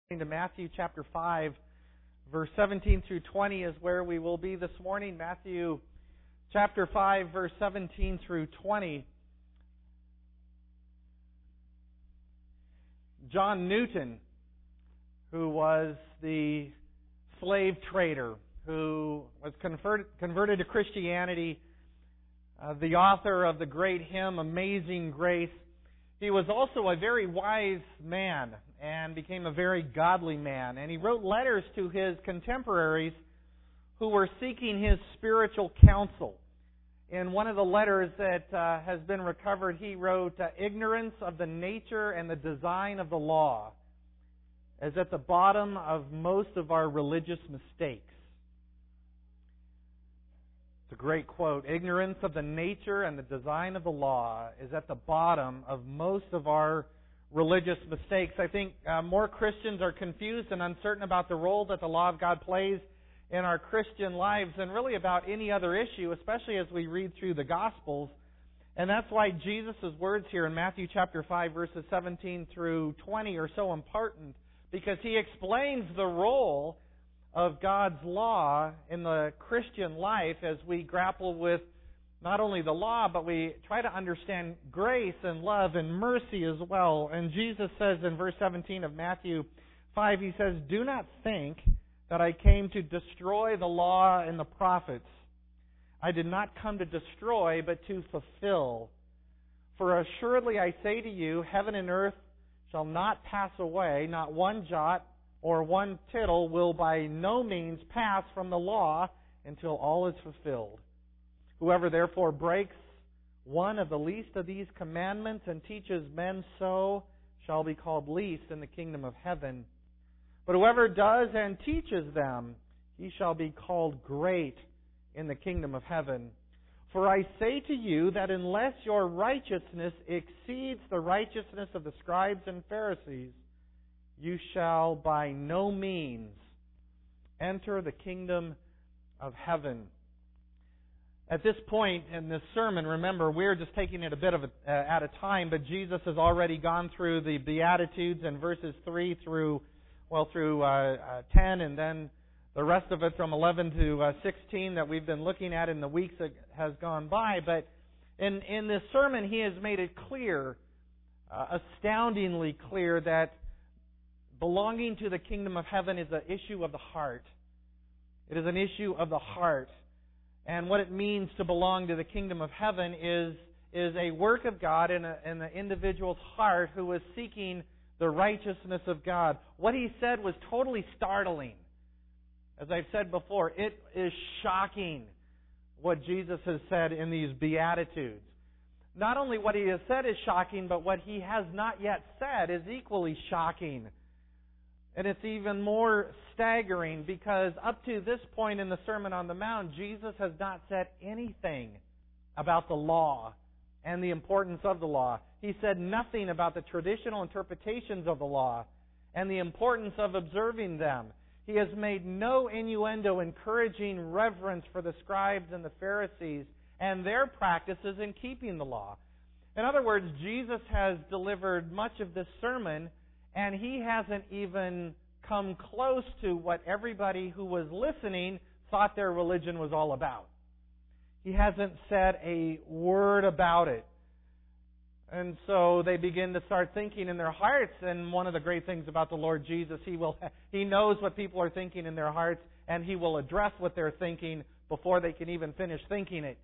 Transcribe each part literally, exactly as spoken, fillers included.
To Matthew chapter five, verse seventeen through twenty is where we will be this morning. Matthew chapter five, verse seventeen through twenty. John Newton, who was the slave trader, who was converted, converted to Christianity, uh, the author of the great hymn, Amazing Grace, he was also a very wise man and became a very godly man. And he wrote letters to his contemporaries who were seeking his spiritual counsel. In one of the letters that uh, has been recovered, he wrote, uh, ignorance of the nature and the design of the law is at the bottom of most of our religious mistakes. It's a great quote. Ignorance of the nature and the design of the law is at the bottom of most of our religious mistakes. I think uh, more Christians are confused and uncertain about the role that the law of God plays in our Christian lives than really about any other issue, especially as we read through the Gospels. And that's why Jesus' words here in Matthew chapter five, verses seventeen through twenty are so important, because he explains the role of God's law in the Christian life as we grapple with not only the law, but we try to understand grace and love and mercy as well. And Jesus says in verse seventeen of Matthew five, he says, "Do not think that I came to destroy the law and the prophets. I did not come to destroy, but to fulfill. For assuredly I say to you, heaven and earth shall not pass away, not one jot or one tittle will by no means pass from the law until all is fulfilled. Whoever therefore breaks one of the least of these commandments and teaches men so shall be called least in the kingdom of heaven. But whoever does and teaches them, he shall be called great in the kingdom of heaven. For I say to you that unless your righteousness exceeds the righteousness of the scribes and Pharisees, you shall by no means enter the kingdom of heaven." At this point in this sermon, remember, we're just taking it a bit of a, uh, at a time, but Jesus has already gone through the Beatitudes in verses three through, well, through uh, uh, ten, and then the rest of it from eleven to uh, sixteen that we've been looking at in the weeks that has gone by. But in, in this sermon, he has made it clear, uh, astoundingly clear, that belonging to the kingdom of heaven is an issue of the heart. It is an issue of the heart. And what it means to belong to the kingdom of heaven is, is a work of God in, a, in the individual's heart who is seeking the righteousness of God. What he said was totally startling. As I've said before, it is shocking what Jesus has said in these Beatitudes. Not only what he has said is shocking, but what he has not yet said is equally shocking. And it's even more staggering because up to this point in the Sermon on the Mount, Jesus has not said anything about the law and the importance of the law. He said nothing about the traditional interpretations of the law and the importance of observing them. He has made no innuendo encouraging reverence for the scribes and the Pharisees and their practices in keeping the law. In other words, Jesus has delivered much of this sermon, and he hasn't even come close to what everybody who was listening thought their religion was all about. He hasn't said a word about it. And so they begin to start thinking in their hearts, and one of the great things about the Lord Jesus, He will He knows what people are thinking in their hearts, and He will address what they're thinking before they can even finish thinking it.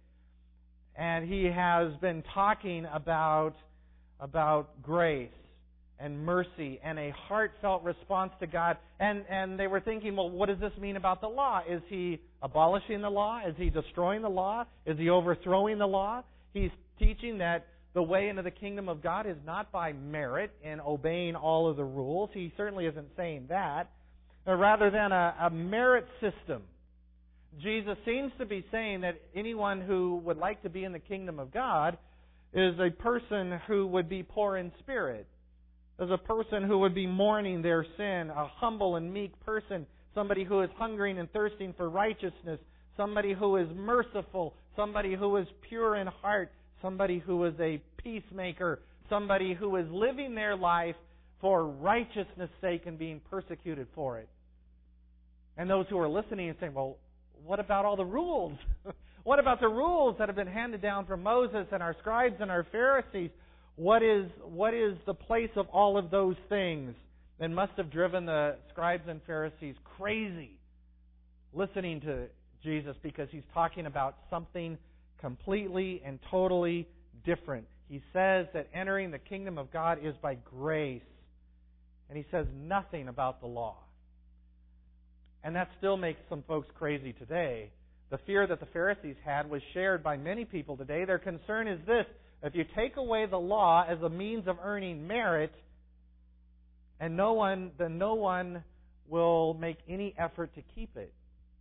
And He has been talking about, about grace and mercy and a heartfelt response to God. And, and they were thinking, well, what does this mean about the law? Is He abolishing the law? Is He destroying the law? Is He overthrowing the law? He's teaching that the way into the kingdom of God is not by merit in obeying all of the rules. He certainly isn't saying that. But rather than a, a merit system. Jesus seems to be saying that anyone who would like to be in the kingdom of God is a person who would be poor in spirit. As a person who would be mourning their sin, a humble and meek person, somebody who is hungering and thirsting for righteousness, somebody who is merciful, somebody who is pure in heart, somebody who is a peacemaker, somebody who is living their life for righteousness' sake and being persecuted for it. And those who are listening and saying, well, what about all the rules? What about the rules that have been handed down from Moses and our scribes and our Pharisees? What is, what is the place of all of those things? And must have driven the scribes and Pharisees crazy listening to Jesus, because He's talking about something completely and totally different. He says that entering the kingdom of God is by grace. And He says nothing about the law. And that still makes some folks crazy today. The fear that the Pharisees had was shared by many people today. Their concern is this: if you take away the law as a means of earning merit, and no one, then no one will make any effort to keep it.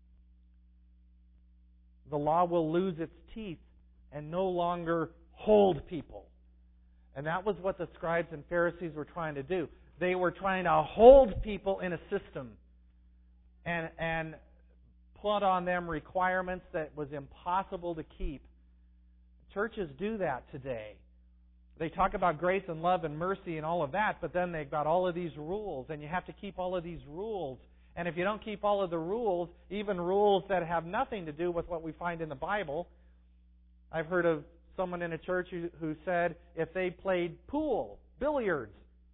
The law will lose its teeth and no longer hold people. And that was what the scribes and Pharisees were trying to do. They were trying to hold people in a system and and put on them requirements that was impossible to keep. Churches do that today. They talk about grace and love and mercy and all of that, but then they've got all of these rules, and you have to keep all of these rules. And if you don't keep all of the rules, even rules that have nothing to do with what we find in the Bible, I've heard of someone in a church who, who said if they played pool, billiards,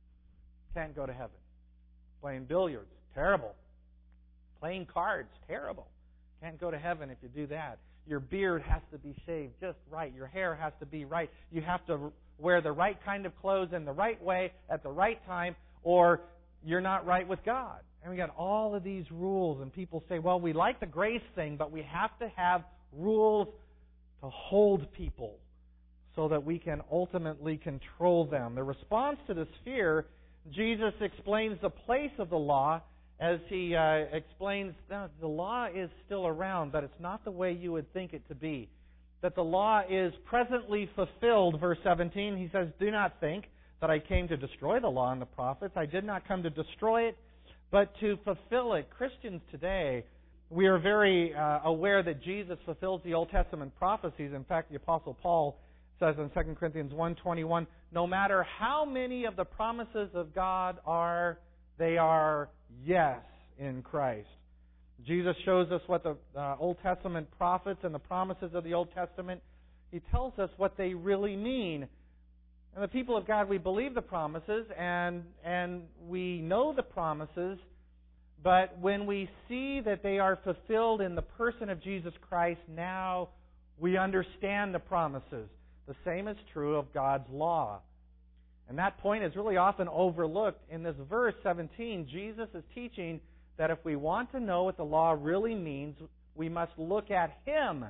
can't go to heaven. Playing billiards, terrible. Playing cards, terrible. Can't go to heaven if you do that. Your beard has to be shaved just right. Your hair has to be right. You have to wear the right kind of clothes in the right way at the right time, or you're not right with God. And we got all of these rules, and people say, well, we like the grace thing, but we have to have rules to hold people so that we can ultimately control them. The response to this fear, Jesus explains the place of the law as He uh, explains that the law is still around, but it's not the way you would think it to be. That the law is presently fulfilled, verse seventeen. He says, do not think that I came to destroy the law and the prophets. I did not come to destroy it, but to fulfill it. Christians today, we are very uh, aware that Jesus fulfills the Old Testament prophecies. In fact, the Apostle Paul says in Second Corinthians one twenty-one, no matter how many of the promises of God are, they are yes in Christ. Jesus shows us what the uh, Old Testament prophets and the promises of the Old Testament, He tells us what they really mean. And the people of God, we believe the promises and and we know the promises, but when we see that they are fulfilled in the person of Jesus Christ, now we understand the promises. The same is true of God's law. And that point is really often overlooked. In this verse seventeen, Jesus is teaching that if we want to know what the law really means, we must look at Him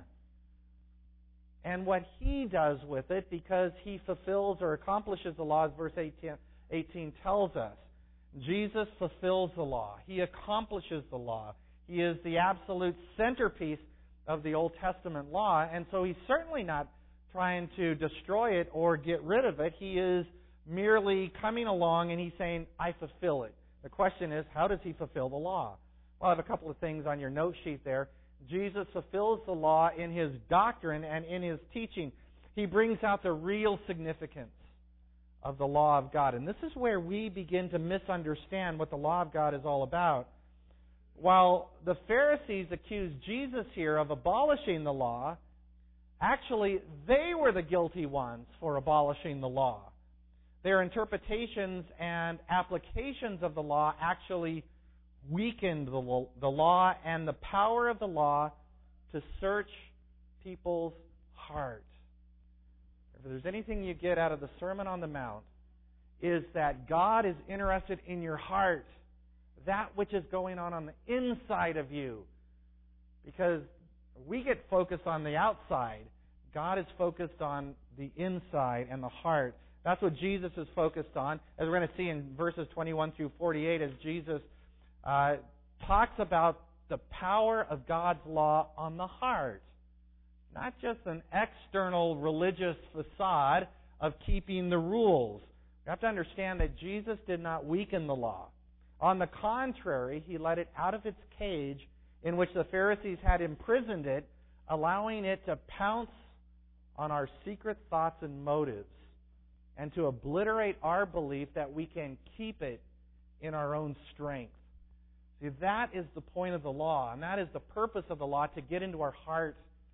and what He does with it, because He fulfills or accomplishes the law, as verse eighteen tells us. Jesus fulfills the law. He accomplishes the law. He is the absolute centerpiece of the Old Testament law, and so He's certainly not trying to destroy it or get rid of it. He is merely coming along and He's saying, I fulfill it. The question is, how does He fulfill the law? Well, I have a couple of things on your note sheet there. Jesus fulfills the law in His doctrine and in His teaching. He brings out the real significance of the law of God. And this is where we begin to misunderstand what the law of God is all about. While the Pharisees accused Jesus here of abolishing the law, actually they were the guilty ones for abolishing the law. Their interpretations and applications of the law actually weakened the, the law and the power of the law to search people's heart. If there's anything you get out of the Sermon on the Mount, is that God is interested in your heart, that which is going on on the inside of you. Because we get focused on the outside. God is focused on the inside and the heart. That's what Jesus is focused on, as we're going to see in verses twenty-one through forty-eight, as Jesus uh, talks about the power of God's law on the heart. Not just an external religious facade of keeping the rules. You have to understand that Jesus did not weaken the law. On the contrary, He let it out of its cage in which the Pharisees had imprisoned it, allowing it to pounce on our secret thoughts and motives and to obliterate our belief that we can keep it in our own strength. See, that is the point of the law, and that is the purpose of the law, to get into our heart.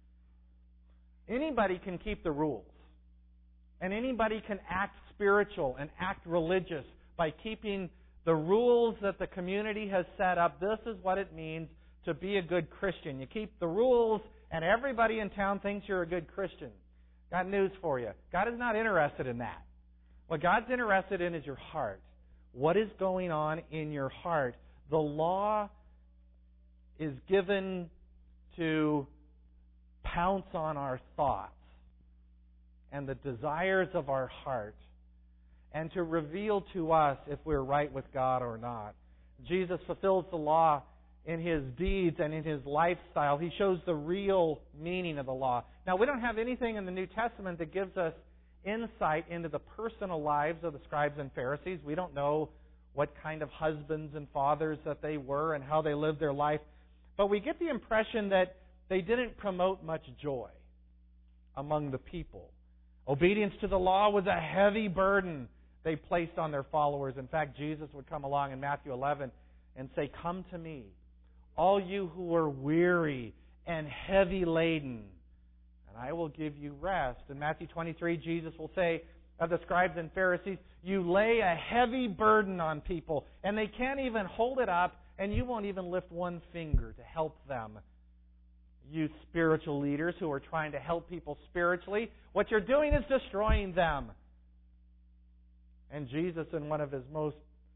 Anybody can keep the rules, and anybody can act spiritual and act religious by keeping the rules that the community has set up. This is what it means to be a good Christian. You keep the rules, and everybody in town thinks you're a good Christian. Got news for you. God is not interested in that. What God's interested in is your heart. What is going on in your heart? The law is given to pounce on our thoughts and the desires of our heart, and to reveal to us if we're right with God or not. Jesus fulfills the law in His deeds and in His lifestyle. He shows the real meaning of the law. Now, we don't have anything in the New Testament that gives us insight into the personal lives of the scribes and Pharisees. We don't know what kind of husbands and fathers that they were and how they lived their life. But we get the impression that they didn't promote much joy among the people. Obedience to the law was a heavy burden they placed on their followers. In fact, Jesus would come along in Matthew eleven and say, "Come to me, all you who are weary and heavy laden, and I will give you rest." In Matthew twenty-three, Jesus will say of the scribes and Pharisees, "You lay a heavy burden on people, and they can't even hold it up, and you won't even lift one finger to help them." You spiritual leaders who are trying to help people spiritually, what you're doing is destroying them. And Jesus, in one of His most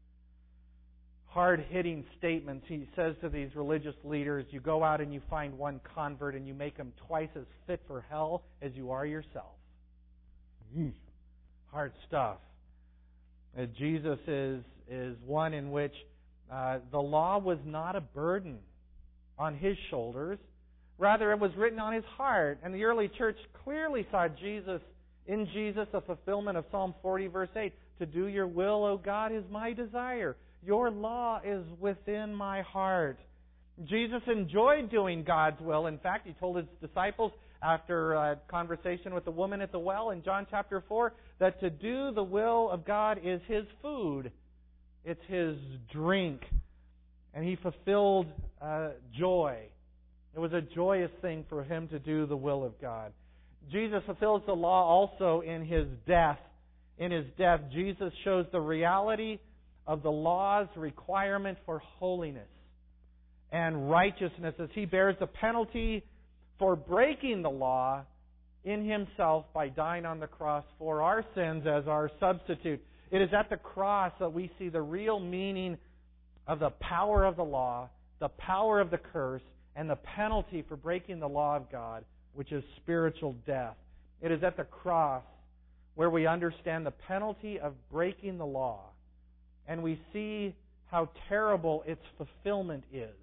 hard-hitting statements, He says to these religious leaders, you go out and you find one convert and you make him twice as fit for hell as you are yourself. Mm. Hard stuff. Uh, Jesus is, is one in which uh, the law was not a burden on His shoulders. Rather, it was written on His heart. And the early church clearly saw Jesus, in Jesus, a fulfillment of Psalm forty, verse eight. To do your will, O God, is my desire. Your law is within my heart. Jesus enjoyed doing God's will. In fact, He told His disciples after a conversation with the woman at the well in John chapter four that to do the will of God is His food. It's His drink. And He fulfilled uh, joy. It was a joyous thing for Him to do the will of God. Jesus fulfills the law also in His death. In His death, Jesus shows the reality of the law's requirement for holiness and righteousness as He bears the penalty for breaking the law in Himself by dying on the cross for our sins as our substitute. It is at the cross that we see the real meaning of the power of the law, the power of the curse, and the penalty for breaking the law of God, which is spiritual death. It is at the cross where we understand the penalty of breaking the law, and we see how terrible its fulfillment is.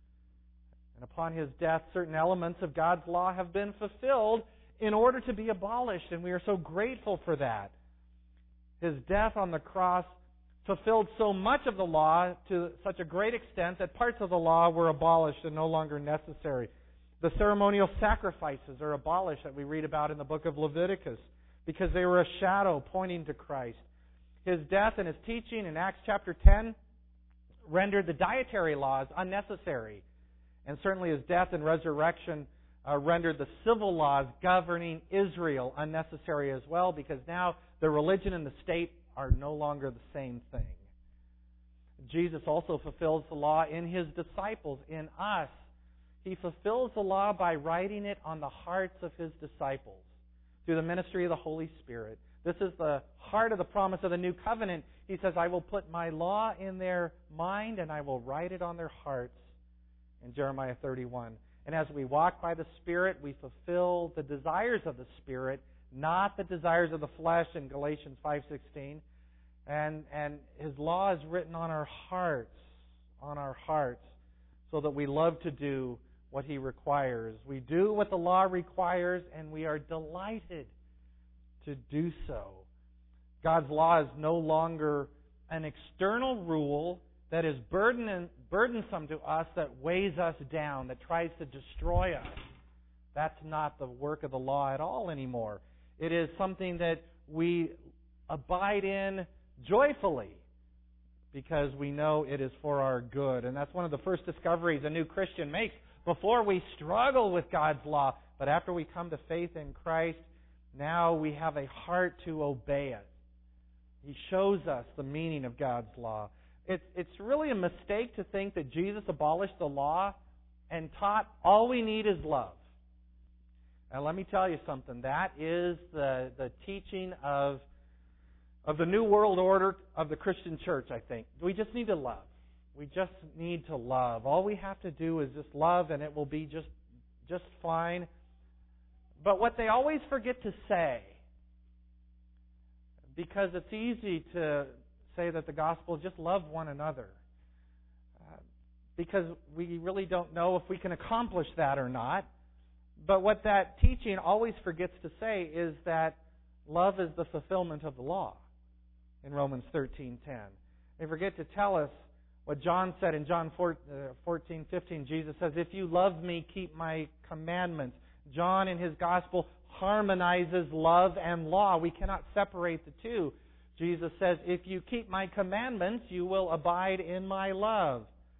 And upon His death, certain elements of God's law have been fulfilled in order to be abolished, and we are so grateful for that. His death on the cross fulfilled so much of the law to such a great extent that parts of the law were abolished and no longer necessary. The ceremonial sacrifices are abolished that we read about in the book of Leviticus because they were a shadow pointing to Christ. His death and His teaching in Acts chapter ten rendered the dietary laws unnecessary. And certainly His death and resurrection uh, rendered the civil laws governing Israel unnecessary as well, because now the religion and the state are no longer the same thing. Jesus also fulfills the law in His disciples, in us. He fulfills the law by writing it on the hearts of His disciples through the ministry of the Holy Spirit. This is the heart of the promise of the new covenant. He says, I will put my law in their mind and I will write it on their hearts, in Jeremiah thirty-one. And as we walk by the Spirit, we fulfill the desires of the Spirit, not the desires of the flesh, in Galatians five sixteen. And, and His law is written on our hearts, on our hearts, so that we love to do what He requires. We do what the law requires, and we are delighted to do so. God's law is no longer an external rule that is burden, burdensome to us, that weighs us down, that tries to destroy us. That's not the work of the law at all anymore. It is something that we abide in joyfully because we know it is for our good. And that's one of the first discoveries a new Christian makes. Before we struggle with God's law, but after we come to faith in Christ, now we have a heart to obey it. He shows us the meaning of God's law. It's, it's really a mistake to think that Jesus abolished the law and taught all we need is love. Now let me tell you something. That is the, the teaching of, of the New World Order of the Christian church, I think. We just need to love. We just need to love. All we have to do is just love and it will be just, just fine. But what they always forget to say, because it's easy to say that the gospel is just love one another, uh, because we really don't know if we can accomplish that or not. But what that teaching always forgets to say is that love is the fulfillment of the law in Romans thirteen ten. They forget to tell us what John said in John fourteen fifteen. Jesus says, "If you love me, keep my commandments." John in his gospel harmonizes love and law. We cannot separate the two. Jesus says, "If you keep my commandments, you will abide in my love."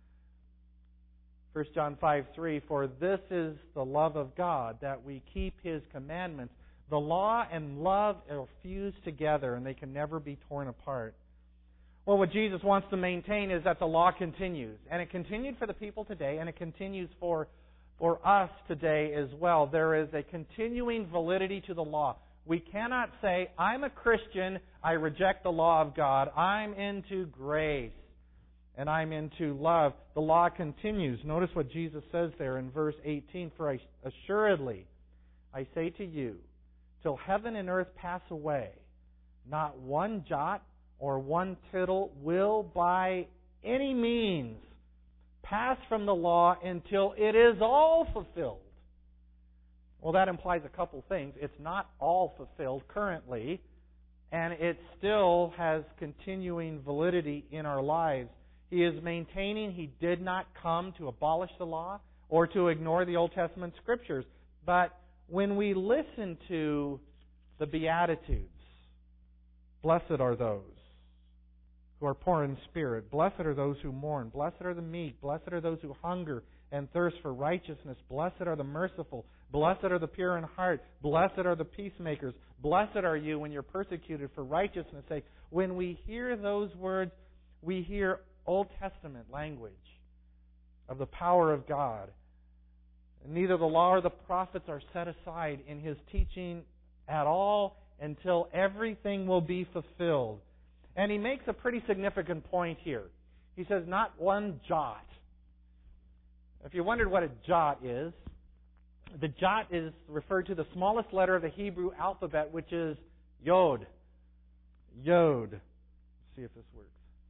First John five three, "For this is the love of God, that we keep His commandments." The law and love are fused together, and they can never be torn apart. Well, what Jesus wants to maintain is that the law continues. And it continued for the people today, and it continues for, for us today as well. There is a continuing validity to the law. We cannot say, "I'm a Christian, I reject the law of God. I'm into grace, and I'm into love." The law continues. Notice what Jesus says there in verse eighteen. "For I, assuredly, I say to you, till heaven and earth pass away, not one jot or one tittle will by any means pass from the law until it is all fulfilled." Well, that implies a couple things. It's not all fulfilled currently, and it still has continuing validity in our lives. He is maintaining He did not come to abolish the law or to ignore the Old Testament Scriptures. But when we listen to the Beatitudes, blessed are those who are poor in spirit. Blessed are those who mourn. Blessed are the meek. Blessed are those who hunger and thirst for righteousness. Blessed are the merciful. Blessed are the pure in heart. Blessed are the peacemakers. Blessed are you when you're persecuted for righteousness' sake. When we hear those words, we hear Old Testament language of the power of God. Neither the law or the prophets are set aside in His teaching at all until everything will be fulfilled. And He makes a pretty significant point here. He says, not one jot. If you wondered what a jot is, the jot is referred to the smallest letter of the Hebrew alphabet, which is Yod. Yod. Let's see if this works.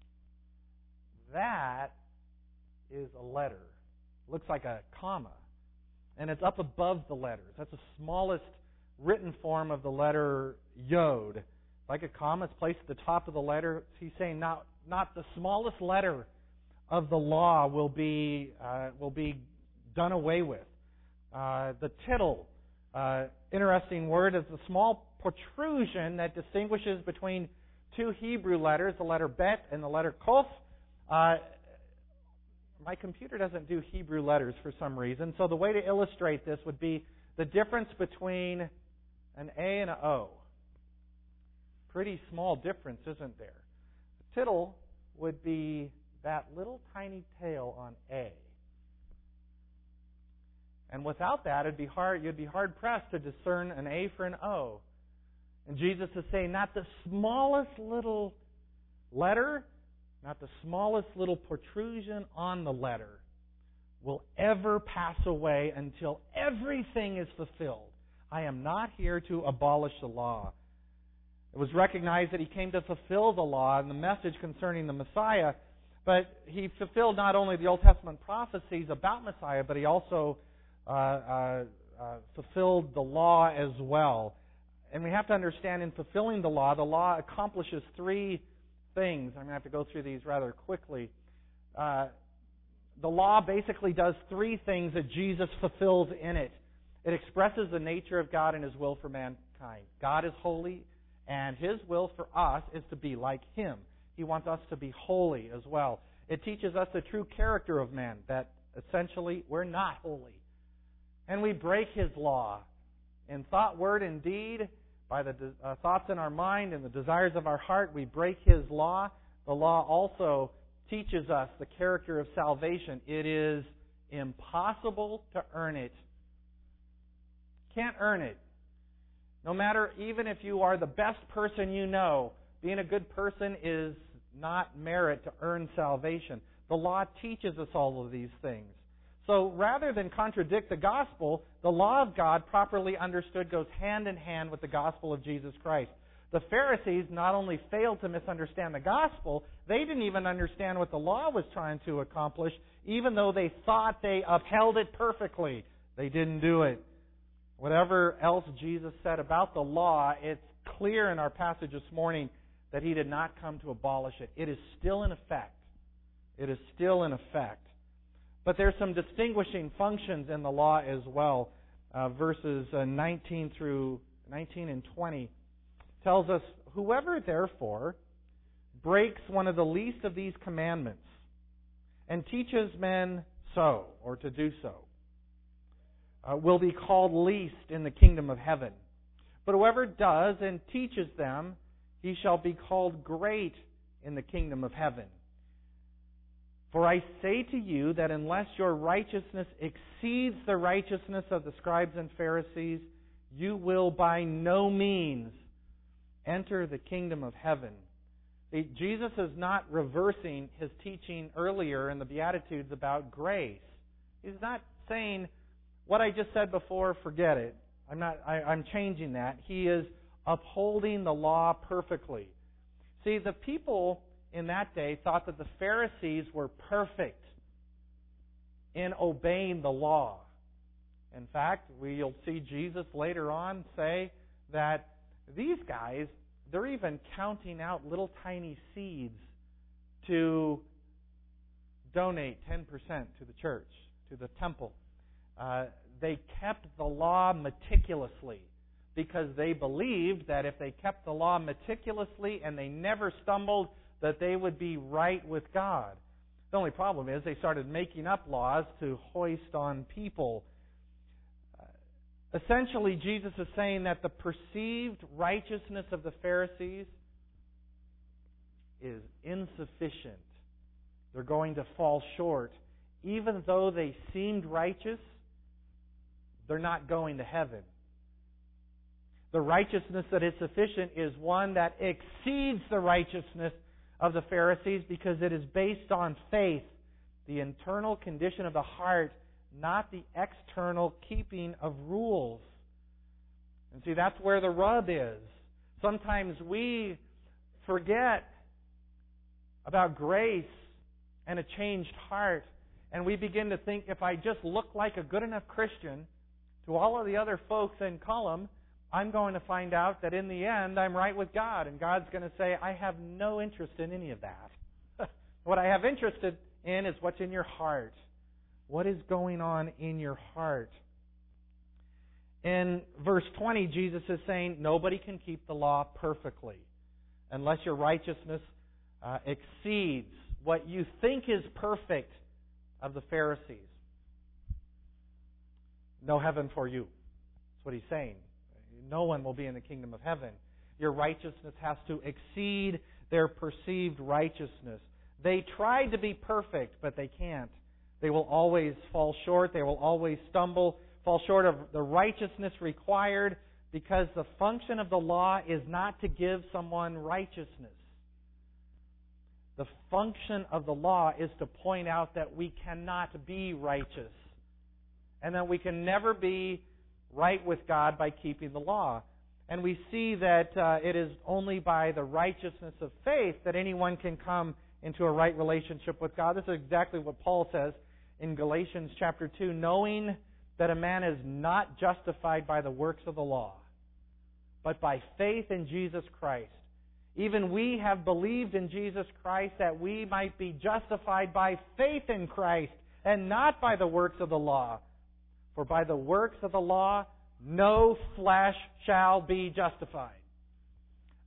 That is a letter. Looks like a comma. And it's up above the letters. That's the smallest written form of the letter Yod. Like a comma, it's placed at the top of the letter. He's saying not, not the smallest letter of the law will be uh, will be done away with. Uh, the tittle, uh, interesting word, is the small protrusion that distinguishes between two Hebrew letters, the letter Bet and the letter Kof. Uh, my computer doesn't do Hebrew letters for some reason, so the way to illustrate this would be the difference between an A and an O. Pretty small difference, isn't there? The tittle would be that little tiny tail on A. And without that, it'd be hard, you'd be hard-pressed to discern an A for an O. And Jesus is saying not the smallest little letter, not the smallest little protrusion on the letter will ever pass away until everything is fulfilled. I am not here to abolish the law. It was recognized that He came to fulfill the law and the message concerning the Messiah, but He fulfilled not only the Old Testament prophecies about Messiah, but He also uh, uh, uh, fulfilled the law as well. And we have to understand, in fulfilling the law, the law accomplishes three things. I'm going to have to go through these rather quickly. Uh, the law basically does three things that Jesus fulfills in it. It expresses the nature of God and His will for mankind. God is holy, And His will for us is to be like Him. He wants us to be holy as well. It teaches us the true character of man, that essentially we're not holy. And we break His law in thought, word, and deed, by the uh, thoughts in our mind and the desires of our heart. We break His law. The law also teaches us the character of salvation. It is impossible to earn it. Can't earn it. No matter, even if you are the best person you know, being a good person is not merit to earn salvation. The law teaches us all of these things. So rather than contradict the gospel, the law of God, properly understood, goes hand in hand with the gospel of Jesus Christ. The Pharisees not only failed to misunderstand the gospel, they didn't even understand what the law was trying to accomplish, even though they thought they upheld it perfectly. They didn't do it. Whatever else Jesus said about the law, it's clear in our passage this morning that He did not come to abolish it. It is still in effect. It is still in effect. But there's some distinguishing functions in the law as well. Uh, verses uh, nineteen through nineteen and twenty tells us, "Whoever therefore breaks one of the least of these commandments and teaches men so, or to do so, uh, will be called least in the kingdom of heaven. But whoever does and teaches them, he shall be called great in the kingdom of heaven. For I say to you that unless your righteousness exceeds the righteousness of the scribes and Pharisees, you will by no means enter the kingdom of heaven." Jesus is not reversing His teaching earlier in the Beatitudes about grace. He's not saying, what I just said before, forget it. I'm not. I, I'm changing that. He is upholding the law perfectly. See, the people in that day thought that the Pharisees were perfect in obeying the law. In fact, we'll see Jesus later on say that these guys, they're even counting out little tiny seeds to donate ten percent to the church, to the temple. Uh, they kept the law meticulously because they believed that if they kept the law meticulously and they never stumbled, that they would be right with God. The only problem is they started making up laws to hoist on people. Uh, essentially, Jesus is saying that the perceived righteousness of the Pharisees is insufficient. They're going to fall short. Even though they seemed righteous, they're not going to heaven. The righteousness that is sufficient is one that exceeds the righteousness of the Pharisees because it is based on faith, the internal condition of the heart, not the external keeping of rules. And see, that's where the rub is. Sometimes we forget about grace and a changed heart, and we begin to think, if I just look like a good enough Christian to all of the other folks in Cullum, I'm going to find out that in the end I'm right with God. And God's going to say, I have no interest in any of that. What I have interest in is what's in your heart. What is going on in your heart? In verse twenty, Jesus is saying, nobody can keep the law perfectly unless your righteousness uh, exceeds what you think is perfect of the Pharisees. No heaven for you. That's what He's saying. No one will be in the kingdom of heaven. Your righteousness has to exceed their perceived righteousness. They tried to be perfect, but they can't. They will always fall short. They will always stumble, fall short of the righteousness required, because the function of the law is not to give someone righteousness. The function of the law is to point out that we cannot be righteous and that we can never be right with God by keeping the law. And we see that uh, it is only by the righteousness of faith that anyone can come into a right relationship with God. This is exactly what Paul says in Galatians chapter two, knowing that a man is not justified by the works of the law, but by faith in Jesus Christ. Even we have believed in Jesus Christ that we might be justified by faith in Christ and not by the works of the law. For by the works of the law, no flesh shall be justified.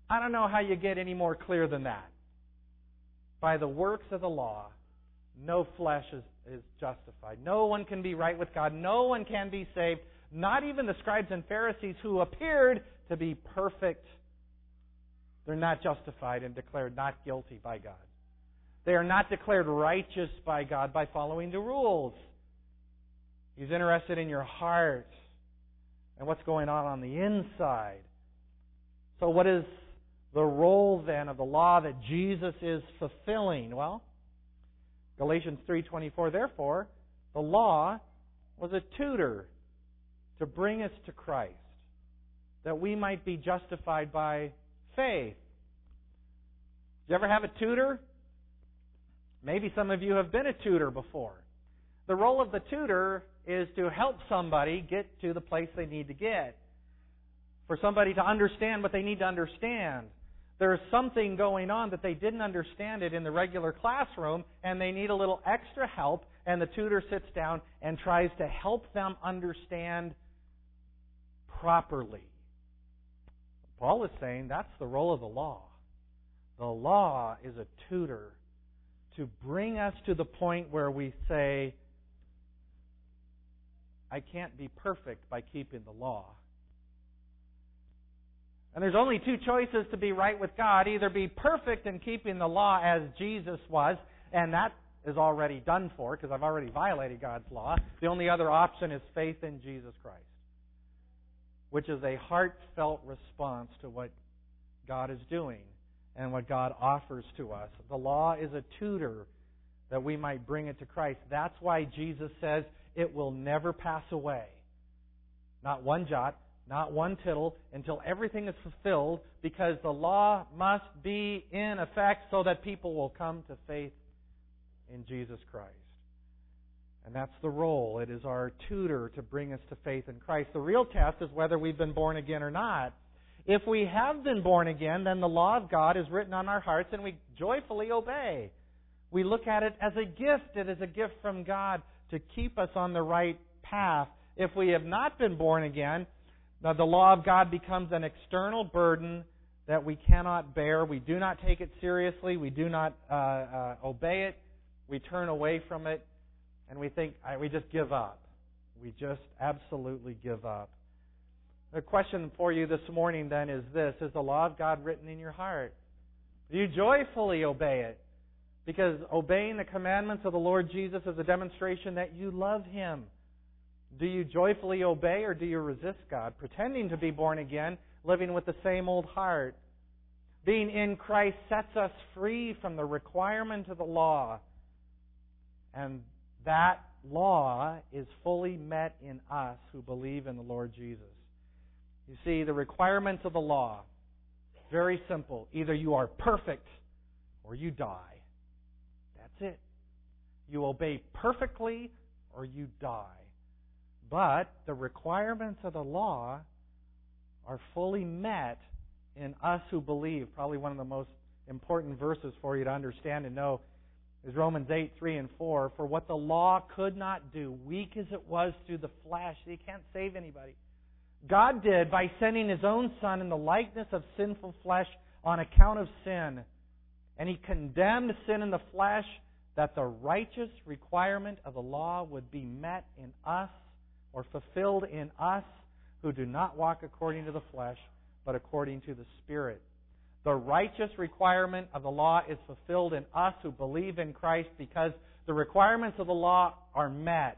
I don't know how you get any more clear than that. By the works of the law, no flesh is, is justified. No one can be right with God. No one can be saved. Not even the scribes and Pharisees who appeared to be perfect. They're not justified and declared not guilty by God. They are not declared righteous by God by following the rules. He's interested in your heart and what's going on on the inside. So what is the role then of the law that Jesus is fulfilling? Well, Galatians three twenty-four, therefore, the law was a tutor to bring us to Christ, that we might be justified by faith. Did you ever have a tutor? Maybe some of you have been a tutor before. The role of the tutor is to help somebody get to the place they need to get. For somebody to understand what they need to understand. There's something going on that they didn't understand it in the regular classroom, and they need a little extra help, and the tutor sits down and tries to help them understand properly. Paul is saying that's the role of the law. The law is a tutor to bring us to the point where we say, I can't be perfect by keeping the law. And there's only two choices to be right with God. Either be perfect in keeping the law as Jesus was, and that is already done for because I've already violated God's law. The only other option is faith in Jesus Christ, which is a heartfelt response to what God is doing and what God offers to us. The law is a tutor that we might bring it to Christ. That's why Jesus says it will never pass away. Not one jot, not one tittle, until everything is fulfilled, because the law must be in effect so that people will come to faith in Jesus Christ. And that's the role. It is our tutor to bring us to faith in Christ. The real test is whether we've been born again or not. If we have been born again, then the law of God is written on our hearts and we joyfully obey. We look at it as a gift. It is a gift from God to keep us on the right path. If we have not been born again, now the law of God becomes an external burden that we cannot bear. We do not take it seriously. We do not uh, uh, obey it. We turn away from it. And we think, we just give up. We just absolutely give up. The question for you this morning then is this: is the law of God written in your heart? Do you joyfully obey it? Because obeying the commandments of the Lord Jesus is a demonstration that you love Him. Do you joyfully obey, or do you resist God, pretending to be born again, living with the same old heart? Being in Christ sets us free from the requirement of the law. And that law is fully met in us who believe in the Lord Jesus. You see, the requirements of the law, very simple. Either you are perfect or you die. That's it. You obey perfectly or you die. But the requirements of the law are fully met in us who believe. Probably one of the most important verses for you to understand and know is Romans eight, three and four. For what the law could not do, weak as it was through the flesh, He can't save anybody, God did by sending His own Son in the likeness of sinful flesh on account of sin. And He condemned sin in the flesh, that the righteous requirement of the law would be met in us, or fulfilled in us, who do not walk according to the flesh, but according to the Spirit. The righteous requirement of the law is fulfilled in us who believe in Christ, because the requirements of the law are met.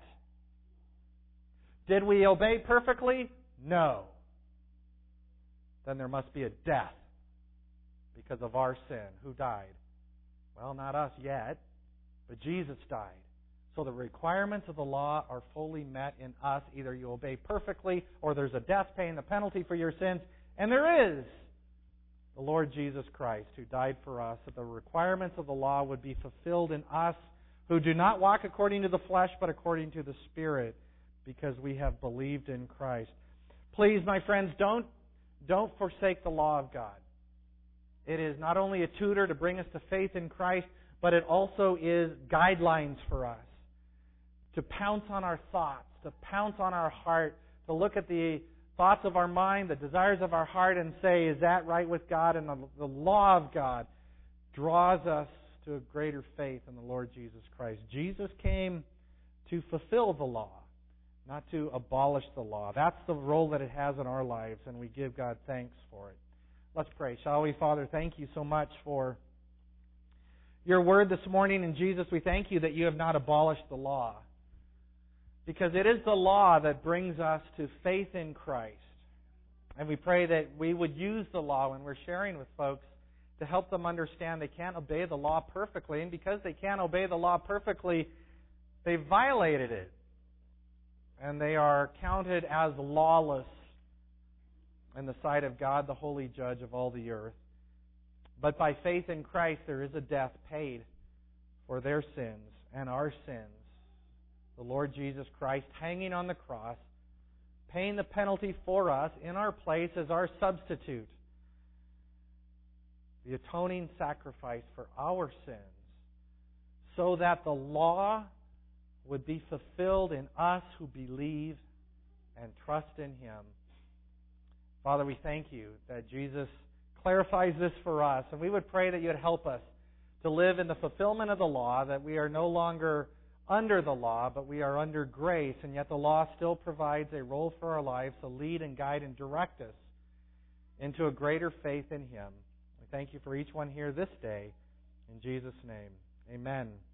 Did we obey perfectly? No. Then there must be a death because of our sin. Who died? Well, not us yet, but Jesus died. So the requirements of the law are fully met in us. Either you obey perfectly, or there's a death paying the penalty for your sins. And there is the Lord Jesus Christ, who died for us, that the requirements of the law would be fulfilled in us who do not walk according to the flesh, but according to the Spirit, because we have believed in Christ. Please, my friends, don't, don't forsake the law of God. It is not only a tutor to bring us to faith in Christ, but it also is guidelines for us to pounce on our thoughts, to pounce on our heart, to look at the thoughts of our mind, the desires of our heart, and say, is that right with God? And the, the law of God draws us to a greater faith in the Lord Jesus Christ. Jesus came to fulfill the law, not to abolish the law. That's the role that it has in our lives, and we give God thanks for it. Let's pray, shall we? Father, thank you so much for your word this morning. And Jesus, we thank you that you have not abolished the law, because it is the law that brings us to faith in Christ. And we pray that we would use the law when we're sharing with folks to help them understand they can't obey the law perfectly. And because they can't obey the law perfectly, they violated it. And they are counted as lawless in the sight of God, the holy judge of all the earth. But by faith in Christ, there is a death paid for their sins and our sins. The Lord Jesus Christ hanging on the cross, paying the penalty for us in our place as our substitute. The atoning sacrifice for our sins, so that the law would be fulfilled in us who believe and trust in Him. Father, we thank you that Jesus clarifies this for us, and we would pray that you would help us to live in the fulfillment of the law, that we are no longer under the law, but we are under grace, and yet the law still provides a role for our lives to lead and guide and direct us into a greater faith in Him. We thank you for each one here this day. In Jesus' name, amen.